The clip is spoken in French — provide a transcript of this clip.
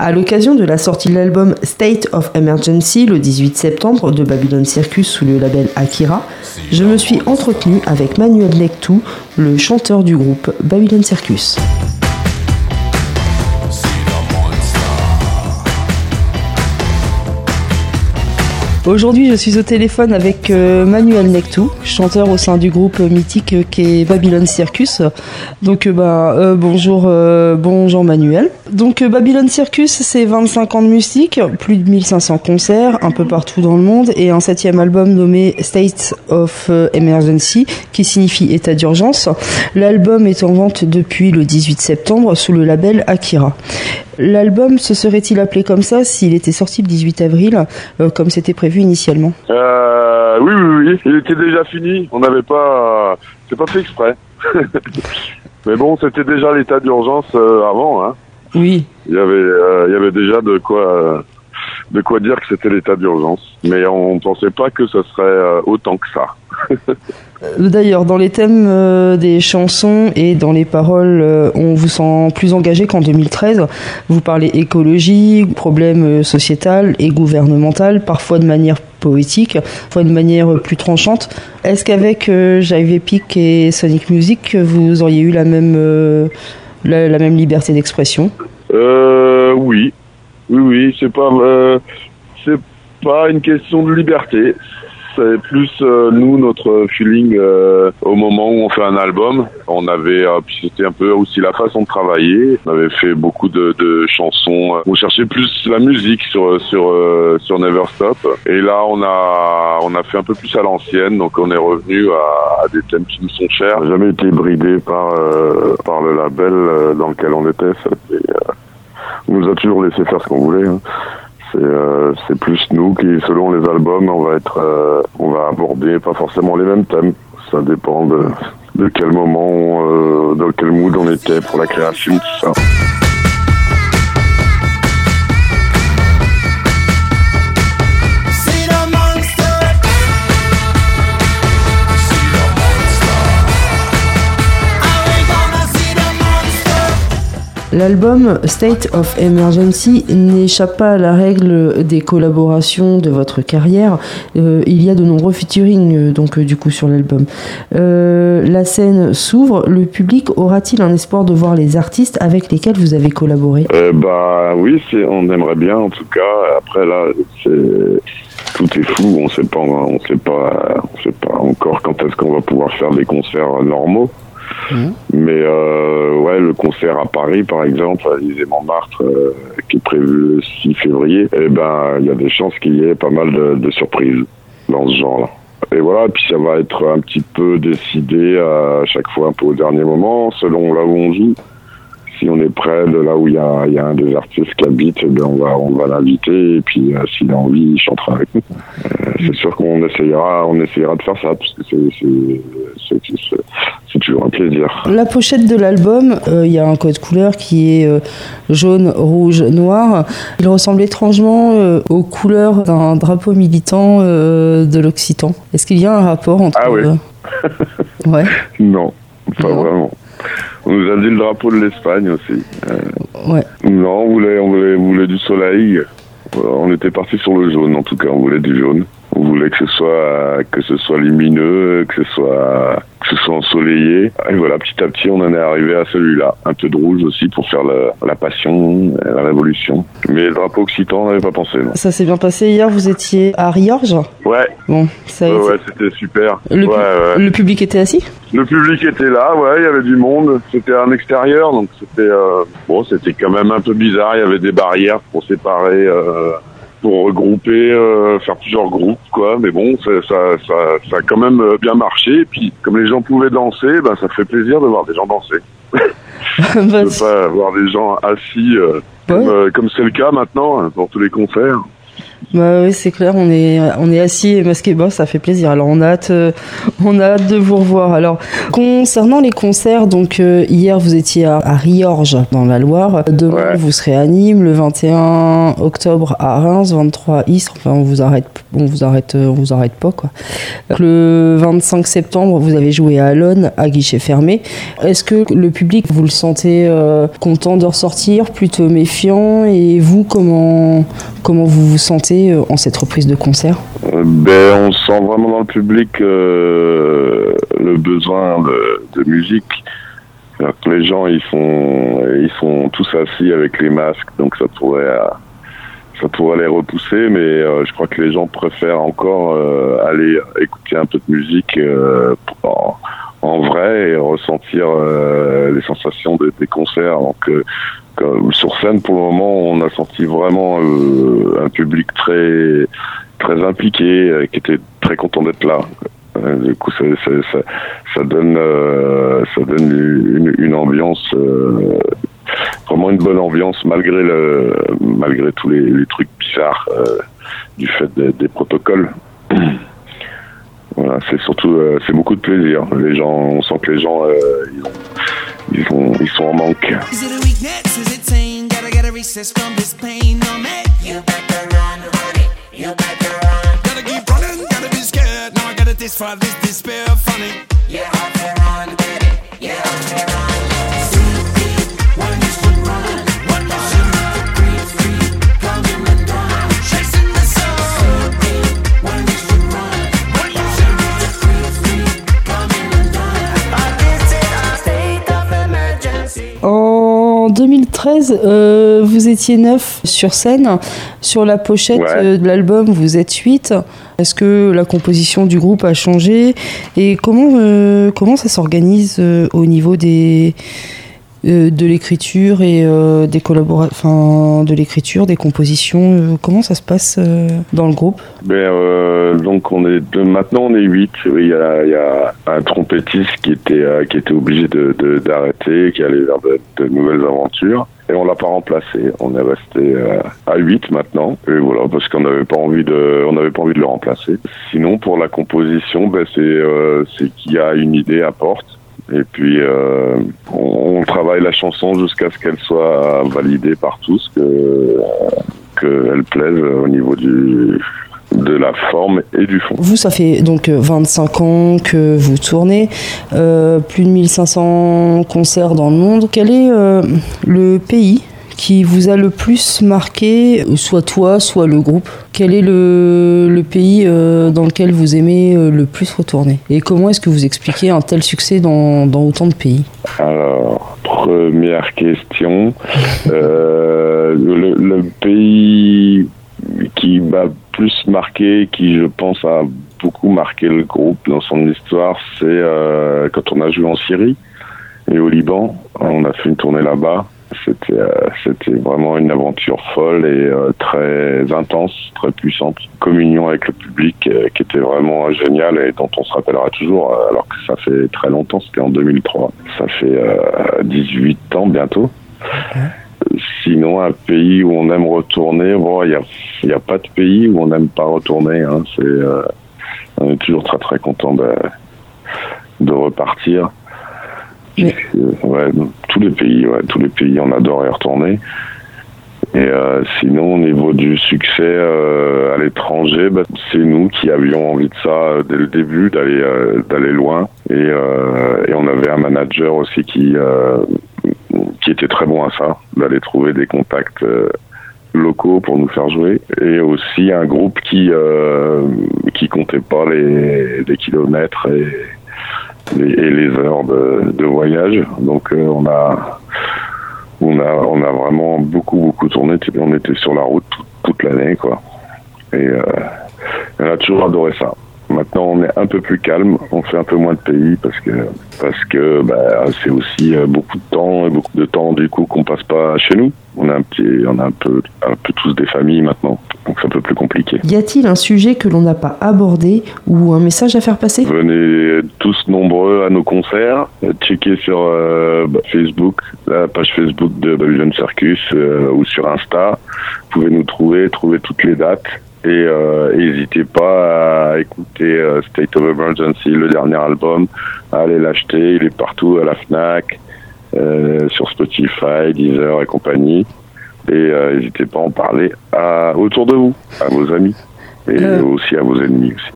À l'occasion de la sortie de l'album State of Emergency le 18 septembre de Babylon Circus sous le label Akira, je me suis entretenu avec Manuel Nectou, le chanteur du groupe Babylon Circus. Aujourd'hui, je suis au téléphone avec Manuel Nectou, chanteur au sein du groupe mythique qu'est Babylon Circus. Donc, bonjour Manuel. Donc, Babylon Circus, c'est 25 ans de musique, plus de 1500 concerts un peu partout dans le monde et un 7e album nommé State of Emergency, qui signifie état d'urgence. L'album est en vente depuis le 18 septembre sous le label Akira. L'album se serait-il appelé comme ça s'il était sorti le 18 avril, comme c'était prévu initialement? Oui. Il était déjà fini. On n'avait pas... C'est pas fait exprès. Mais bon, c'était déjà l'état d'urgence avant, hein. Oui. Il y avait déjà de quoi dire que c'était l'état d'urgence. Mais on ne pensait pas que ce serait autant que ça. D'ailleurs, dans les thèmes des chansons et dans les paroles, on vous sent plus engagé qu'en 2013. Vous parlez écologie, problèmes sociétal et gouvernemental, parfois de manière poétique, parfois de manière plus tranchante. Est-ce qu'avec Jive Epic et Sonic Music, vous auriez eu la même liberté d'expression? Oui, c'est pas une question de liberté. C'est plus nous, notre feeling au moment où on fait un album. On avait, puis c'était un peu aussi la façon de travailler. On avait fait beaucoup de chansons. On cherchait plus la musique sur Never Stop. Et là, on a fait un peu plus à l'ancienne. Donc on est revenu à des thèmes qui nous sont chers. On n'a jamais été bridé par le label dans lequel on était. On nous a toujours laissé faire ce qu'on voulait. Hein. C'est plus nous qui, selon les albums, on va aborder pas forcément les mêmes thèmes. Ça dépend de quel moment, dans quel mood on était pour la création, tout ça. L'album State of Emergency n'échappe pas à la règle des collaborations de votre carrière. Il y a de nombreux featuring du coup sur l'album. La scène s'ouvre. Le public aura-t-il un espoir de voir les artistes avec lesquels vous avez collaboré? Oui, on aimerait bien en tout cas. Après là, tout est flou. On sait pas encore quand est-ce qu'on va pouvoir faire des concerts normaux. Mais le concert à Paris par exemple, à l'Élysée-Montmartre, qui est prévu le 6 février, il y a des chances qu'il y ait pas mal de surprises dans ce genre-là. Et voilà, puis ça va être un petit peu décidé à chaque fois un peu au dernier moment, selon là où on joue. Si on est près de là où il y a un des artistes qui habite, on va l'inviter, et puis s'il a envie, il chantera avec nous. C'est sûr qu'on essayera de faire ça, parce que c'est toujours un plaisir. La pochette de l'album, il y a un code couleur qui est jaune, rouge, noir. Il ressemble étrangement aux couleurs d'un drapeau militant de l'Occitan. Est-ce qu'il y a un rapport entre... Ah oui. Ouais. Non, pas vraiment. On nous a dit le drapeau de l'Espagne aussi. Ouais. Non, on voulait du soleil. On était parti sur le jaune, en tout cas, on voulait du jaune. On voulait que ce soit lumineux, que ce soit ensoleillé. Et voilà, petit à petit, on en est arrivé à celui-là. Un peu de rouge aussi pour faire la passion, la révolution. Mais le drapeau occitan, on n'avait pas pensé. Non. Ça s'est bien passé hier, vous étiez à Riorges? Ouais. Bon, ça a été... Ouais, c'était super. Le public était assis? Le public était là, ouais, il y avait du monde. C'était en extérieur, donc c'était quand même un peu bizarre. Il y avait des barrières pour séparer... pour regrouper, faire plusieurs groupes, quoi. Mais bon, ça a quand même bien marché. Et puis, comme les gens pouvaient danser, ça fait plaisir de voir des gens danser. De pas voir des gens assis, comme c'est le cas maintenant, pour tous les concerts. Bah oui, c'est clair, on est assis et masqué, bah ça fait plaisir. Alors on a hâte de vous revoir. Alors concernant les concerts, donc hier vous étiez à Riorges dans la Loire, demain vous serez à Nîmes, le 21 octobre à Reims, 23 à Istres. Enfin on vous arrête pas quoi. Le 25 septembre vous avez joué à Alonne à guichet fermé. Est-ce que le public, vous le sentez content de ressortir, plutôt méfiant, et vous comment vous vous sentez en cette reprise de concert? On sent vraiment dans le public le besoin de musique. Alors que les gens ils sont tous assis avec les masques, donc ça pourrait les repousser, mais je crois que les gens préfèrent encore aller écouter un peu de musique en vrai et ressentir les sensations des concerts. Donc sur scène, pour le moment, on a senti vraiment un public très très impliqué, qui était très content d'être là. Du coup, ça donne une ambiance, vraiment une bonne ambiance malgré tous les trucs bizarres du fait des protocoles. Voilà, c'est beaucoup de plaisir. Les gens, on sent que les gens ils sont en manque. En 2013, vous étiez 9 sur scène. Sur la pochette de l'album, vous êtes 8. Est-ce que la composition du groupe a changé? Et comment ça s'organise au niveau de l'écriture et des de l'écriture, des compositions? Comment ça se passe dans le groupe? Donc maintenant on est 8. Il y a un trompettiste qui était obligé d'arrêter, qui allait vers de nouvelles aventures. Et on l'a pas remplacé. On est resté à 8 maintenant. Et voilà, parce qu'on n'avait pas envie de le remplacer. Sinon, pour la composition, c'est qu'il y a une idée à porte. Et puis, on travaille la chanson jusqu'à ce qu'elle soit validée par tous, qu'elle plaise au niveau de la forme et du fond. Vous, ça fait donc 25 ans que vous tournez, plus de 1500 concerts dans le monde. Quel est le pays qui vous a le plus marqué, soit toi, soit le groupe? Quel est le pays dans lequel vous aimez le plus retourner? Et comment est-ce que vous expliquez un tel succès dans autant de pays? Alors, première question. Le pays qui m'a plus marqué, qui je pense a beaucoup marqué le groupe dans son histoire, c'est quand on a joué en Syrie et au Liban. On a fait une tournée là-bas. C'était vraiment une aventure folle et très intense, très puissante. Communion avec le public qui était vraiment géniale et dont on se rappellera toujours, alors que ça fait très longtemps, c'était en 2003. Ça fait 18 ans bientôt. Sinon, un pays où on aime retourner, il y a pas de pays où on n'aime pas retourner. Hein. On est toujours très très content de repartir. Mais... tous les pays, on adore y retourner. Et sinon, au niveau du succès à l'étranger, c'est nous qui avions envie de ça dès le début, d'aller loin. Et on avait un manager aussi qui était très bon à ça, d'aller trouver des contacts locaux pour nous faire jouer, et aussi un groupe qui comptait pas les kilomètres et les heures de voyage. Donc on a vraiment beaucoup tourné. On était sur la route toute l'année, quoi. Et on a toujours adoré ça. Maintenant, on est un peu plus calme, on fait un peu moins de pays parce que c'est aussi beaucoup de temps du coup qu'on passe pas chez nous. On a un peu tous des familles maintenant, donc c'est un peu plus compliqué. Y a-t-il un sujet que l'on n'a pas abordé ou un message à faire passer? Venez tous nombreux à nos concerts, checkez sur Facebook, la page Facebook de Babylon Circus ou sur Insta. Vous pouvez nous trouver toutes les dates. Et n'hésitez pas à écouter State of Emergency, le dernier album, à aller l'acheter. Il est partout à la Fnac, sur Spotify, Deezer et compagnie. Et n'hésitez pas à en parler autour de vous, à vos amis et aussi à vos ennemis aussi.